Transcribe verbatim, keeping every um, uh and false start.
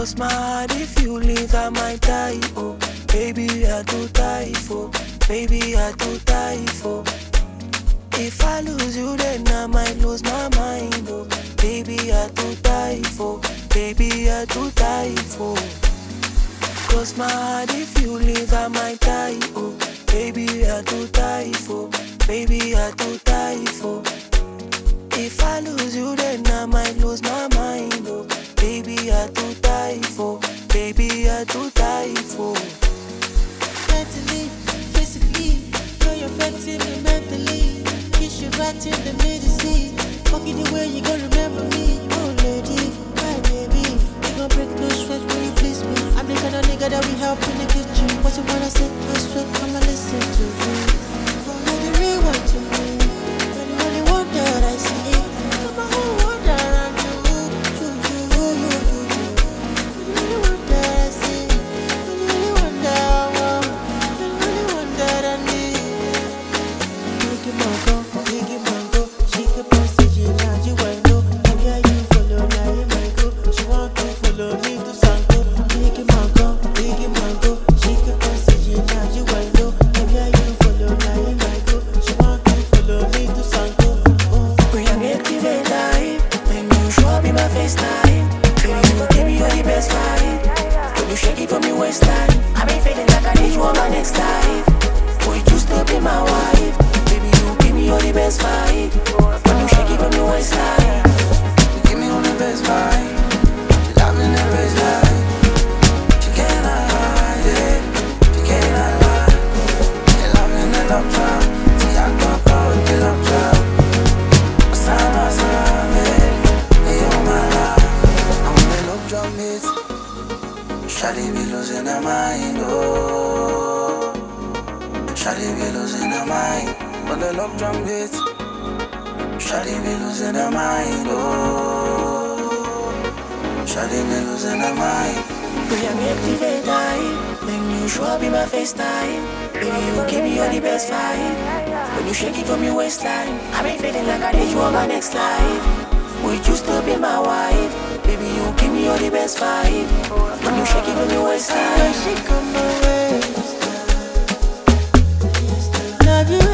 Cause my heart, if you leave, I might die, oh. Baby, I do die for. Baby, I do die for. If I lose you, then I might lose my mind, oh. Baby, I do die for. Baby, I do die for. Cause my heart, if you leave, I might die, oh. Baby, I do die for. Baby, I do die for. If I lose you, then I might lose my mind, oh. Baby, I do die for. Baby, I do die for. Mentally, physically, feel your affecting me mentally. Kiss you right in the middle seat. Fucking the way you gon' remember me. Oh lady, my baby, you gon' break no sweat when you please me. I'm the kind of nigga that we help in the kitchen. What you wanna say? I sweat, come and listen to me. For you the real one to me. You're the only one that I see. You're my whole world around you. You, you, you, you, you, you. You're the only one that I see. You're the only one that I want. You're the only one that I need. Biggie Mango, Biggie Mango. She keep on saying now you ain't know. Maybe I you follow now you might go. She want to follow me to Sango. Biggie Mango, Biggie Mango. She keep on saying now you ain't know. Maybe I you follow now you might go. She want to follow me to Sango. Oh. When I make the red light, when you show up in my face time, baby, you give me all the best vibe. When you shake it from your waistline, I been feeling like I need you on my next life. Boy, you still be my wife. Baby, you give me all the best vibe. When you shake it from your waistline, you give me all the best vibe. You love me in the best life. You cannot hide it. You cannot lie. You love me in the love trap. See, I got caught in the love trap. Side by side, baby, you're my life. I'm on the love drum hits. Shawty be losing her mind, oh. Shawty be losing her mind. On the love drum hits. Shawty be losing her mind, oh. Shawty be losing her mind. We are make the red light. When you show up in my FaceTime, baby, you give me all the best vibe. When you shake it from your waistline, I been feeling like I need you on my next life. Would you still be my wife? Baby, you give me all the best vibe. When you shake it from your waistline, When she come my way, love you.